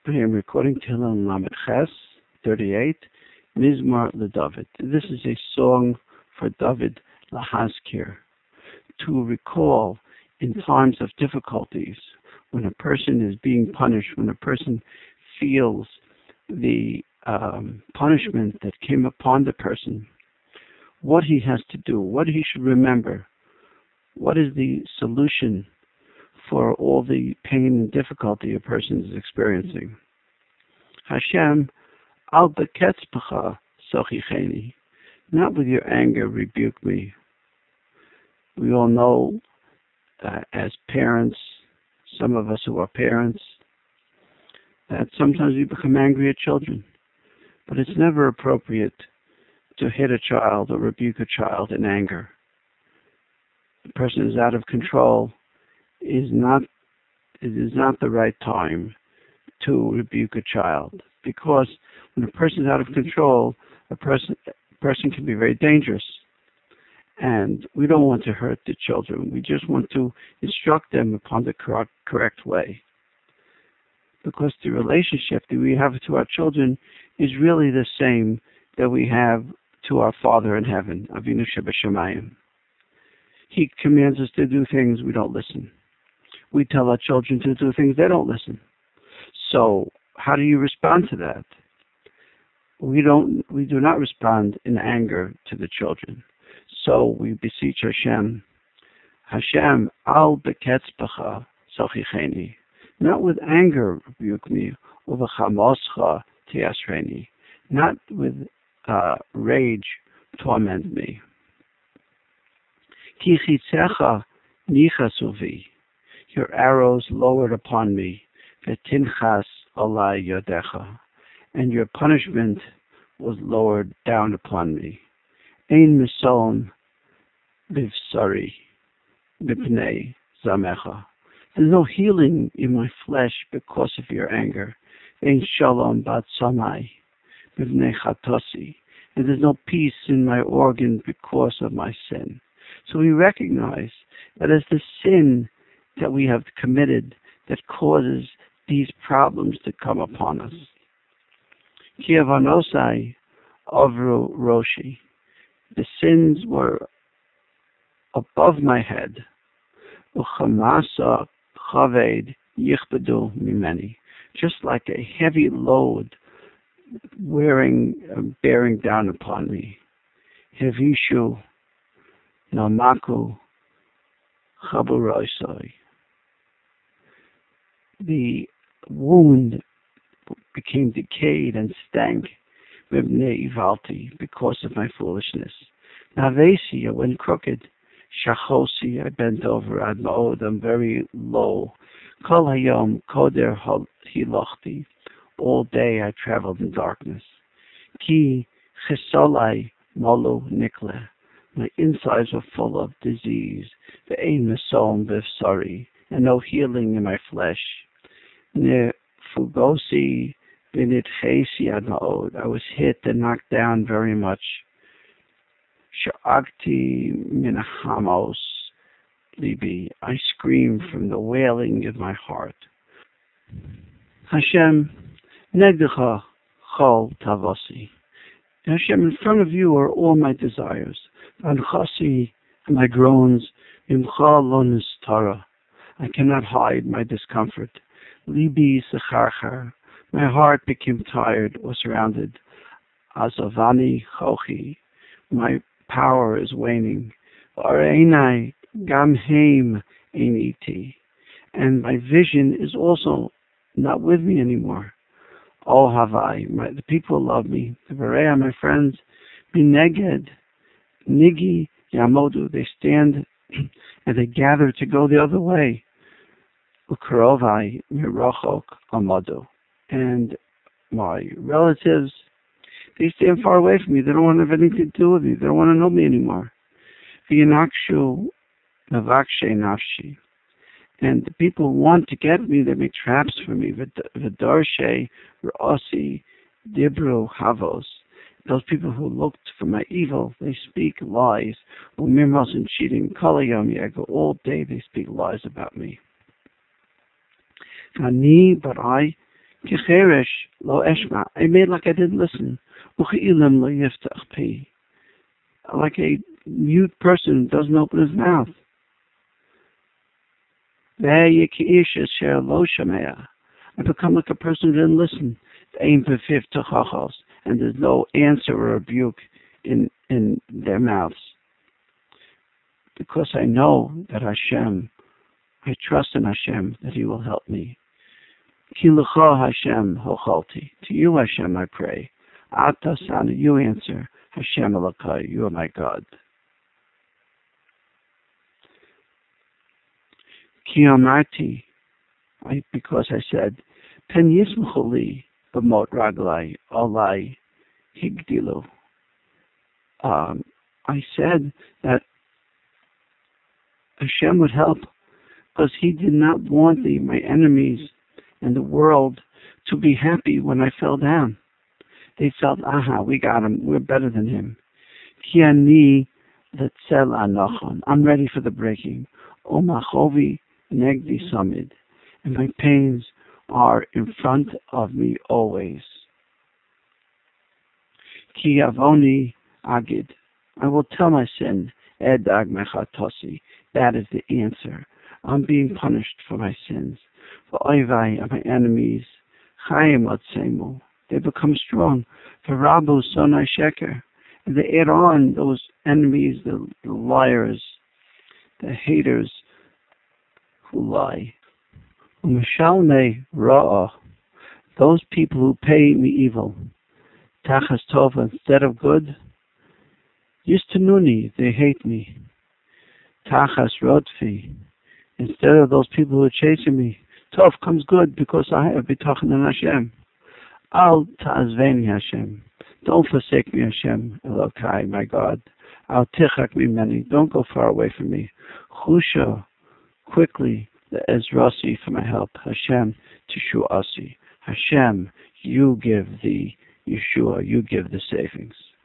I am recording Tehillim Lamed Ches 38, Mizmor LeDavid. This is a song for David Lahazkir, to recall in times of difficulties, when a person is being punished, when a person feels the punishment that came upon the person, what he has to do, what he should remember, what is the solution for all the pain and difficulty a person is experiencing. Hashem, al beketzpacha sochicheni, not with your anger rebuke me. We all know as parents, some of us who are parents, that sometimes we become angry at children, but it's never appropriate to hit a child or rebuke a child in anger. The person is out of control. It is not the right time to rebuke a child, because when a person is out of control, a person can be very dangerous, and we don't want to hurt the children. We just want to instruct them upon the correct way, because the relationship that we have to our children is really the same that we have to our Father in heaven, Avinu Shebashamayim. He commands us to do things, we don't listen. We tell our children to do things, they don't listen. So how do you respond to that? We do not respond in anger to the children. So we beseech Hashem, Hashem, al beketzpacha sochicheni, not with anger rebuke me, uv'chamoscha tiasreni, not with rage torment me. Ki chitzecha nichasuvi, your arrows lowered upon me, v'tinchas alai yodecha, and your punishment was lowered down upon me. Ein misom bivsari b'pnei zamecha. There's no healing in my flesh because of your anger. Ein shalom batsamai b'pnei chatosi, and there's no peace in my organ because of my sin. So we recognize that it's the sin that we have committed that causes these problems to come upon us. Ki avanosai avru roshi. The sins were above my head. Uchamasa chaved yichbedu mimeni. Just like a heavy load bearing down upon me. Hevishu namaku chaburoisai. The wound became decayed and stank because of my foolishness. Navesi, I went crooked. Shachosi, I bent over. Admaod, I'm very low. Kol hayom koder hilochti. All day I traveled in darkness. Ki chisolai molu nikle. My insides were full of disease. Ve'ein mesom b'fsari, and no healing in my flesh. Ne fugosi v'nitchesi admaod. I was hit and knocked down very much. Sha'agti minachamos libi. I screamed from the wailing of my heart. Hashem, negdecha chol tavosi. Hashem, in front of you are all my desires. Anchasi, my groans, imcha lo nistara. I cannot hide my discomfort. Libi secharchar. My heart became tired or surrounded. Azavani chochi. My power is waning. Areinai gamheim einiti. And my vision is also not with me anymore. Oh Havai, the people love me. The Berea, my friends, Bineged, Nigi, Yamodu, they stand and they gather to go the other way. Ukrovai, Mirochok, Amadu. And my relatives, they stand far away from me. They don't want to have anything to do with me. They don't want to know me anymore. V'yanakshu navakshe nafshi. And the people want to get me. They make traps for me. V'darshe ra'asi dibru havos. Those people who looked for my evil, they speak lies. Umirmos and cheating. Kalayom yego. All day they speak lies about me. Ani, but I, Kicheresh lo eshma. I made like I didn't listen. Uchi'ilim lo yiftach pi. Like a mute person who doesn't open his mouth. I become like a person who didn't listen. And there's no answer or rebuke in their mouths. Because I know that Hashem, I trust in Hashem that He will help me. Ki l'cha Hashem hochalti. To you, Hashem, I pray. Ata sana, you answer. Hashem Elokai, you are my God. Ki amarti, because I said, Pen yismuchu li b'mot raglai olai higdilu. I said that Hashem would help because He did not want my enemies and the world to be happy when I fell down. They felt, aha, we got him, we're better than him. Ki ani letzel anochon. I'm ready for the breaking. O machovi negdi samid. And my pains are in front of me always. Ki avoni agid. I will tell my sin. Edag mechatosi. That is the answer. I'm being punished for my sins. For oivai are my enemies. Chayim otsemu. They become strong. For Rabu sonai sheker. And they add on those enemies, the liars, the haters who lie. U'mishalmei ra'ah. Those people who pay me evil. Tachas tova, instead of good. Yistanuni, they hate me. Tachas rodfi. Instead of those people who are chasing me. Tov comes good because I have bitachon in Hashem. Al ta'azveni Hashem. Don't forsake me, Hashem, Elokai, my God. Al tichak mimeni. Don't go far away from me. Chusha, quickly, the Ezrasi for my help. Hashem, Tishuasi. Hashem, you give the Yeshua, you give the savings.